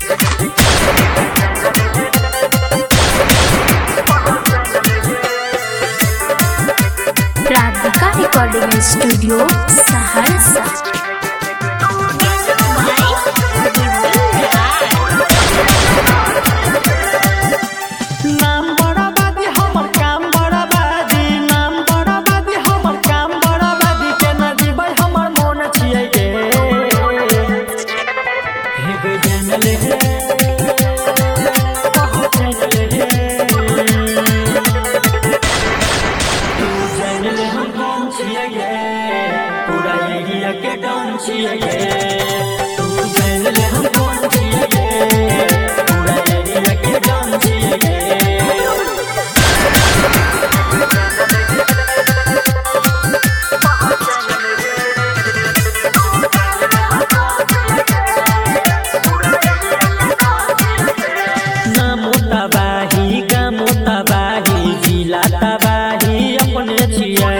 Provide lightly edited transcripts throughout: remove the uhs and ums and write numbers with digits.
Radhika recording studio Saharsa. पूरा area के dance तू जान ले हम कौन छिए पूरा एरिया के डांस ना मोटा बाही गा मोटा बाही जिला तबाही अपने छिए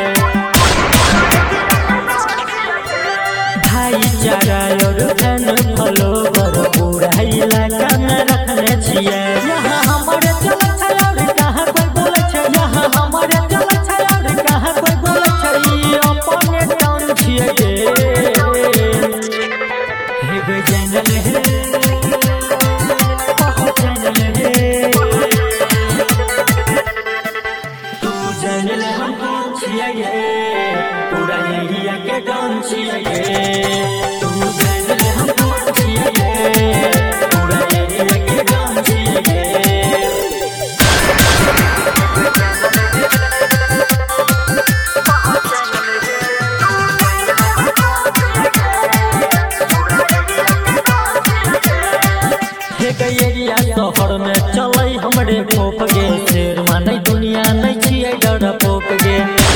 भाईचारा और फैन फॉलोवर पूरा इलाका में रखने छिए। यहाँ हमारे चल छै और कहाँ कोई बोले छै यहाँ हमारे चल छै और कहाँ कोई बोले छै अपने टाउन छिए गे हे जानल हे बहुत जानल हे तू जानल हम कौन छिए गे पूरा एरिया के डांस तू जानल हम कौन छिए पूरा एरिया के डांस एरिया शहर में चलै हमरे पोप गे शेर मानै दुनिया नहीं छिए डर पोप गे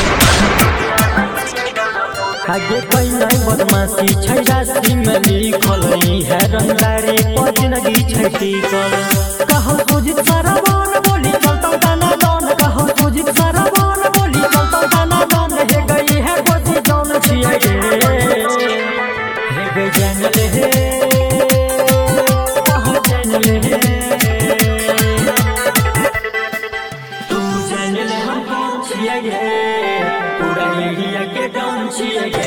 आगे कोई नहीं बदमाशी छै राशि में लिखल है रंगदारी पर जिंदगी छै टिकल कहो तुझ सरवान बोली चलता गाना गान कहो तुझ सरवान बोली चलता गाना गान हे गई है गोदी जान छिए गे हे जानल हे बहुत जानल हे तू जानल हम कौन छिए गे पूरा एरिया के डांस